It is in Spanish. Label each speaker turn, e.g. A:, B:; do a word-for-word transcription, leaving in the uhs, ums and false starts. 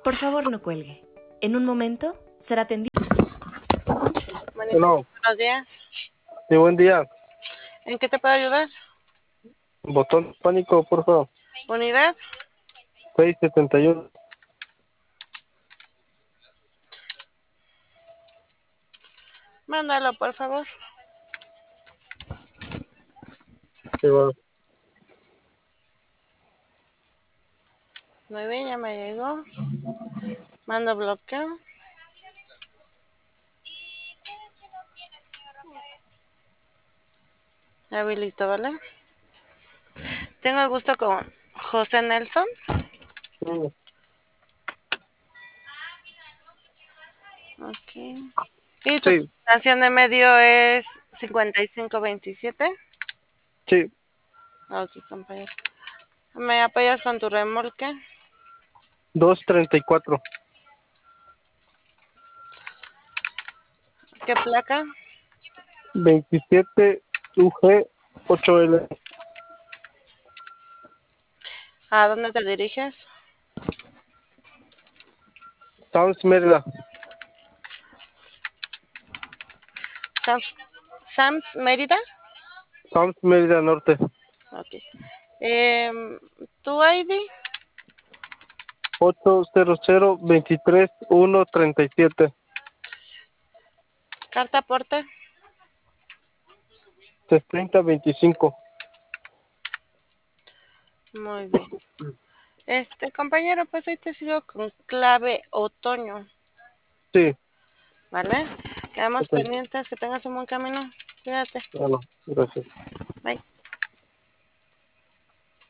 A: Por favor, no cuelgue. En un momento será atendido.
B: Hello.
C: Buenos días.
B: Sí, buen día.
C: ¿En qué te puedo ayudar?
B: Botón pánico, por favor.
C: ¿Unidad?
B: seis setenta y uno.
C: Mándalo, por favor.
B: Sí, bueno.
C: Muy bien, ya me llegó. Mando bloqueo. Habilito, ¿vale? Tengo el gusto con José Nelson.
B: Sí.
C: Ok. ¿Y tu
B: Sí.
C: terminación de medio es cincuenta y cinco veintisiete?
B: Sí.
C: Ok, compañero. ¿Me apoyas con tu remolque?
B: dos treinta y cuatro.
C: ¿Qué placa?
B: veintisiete U G ocho L.
C: ¿A dónde te diriges?
B: Sounds Mérida.
C: Sams, Sams Mérida.
B: Sounds Mérida Norte.
C: Ok. Em, ¿Tu I D?
B: ocho cero cero veintitrés uno treinta y siete.
C: ¿Carta aporte?
B: treinta veinticinco.
C: Muy bien. Este, compañero, pues hoy te sigo con clave otoño,
B: Sí.
C: ¿vale? Quedamos
B: Ok.
C: pendientes, que tengas un buen camino. Cuídate.
B: Bueno, gracias.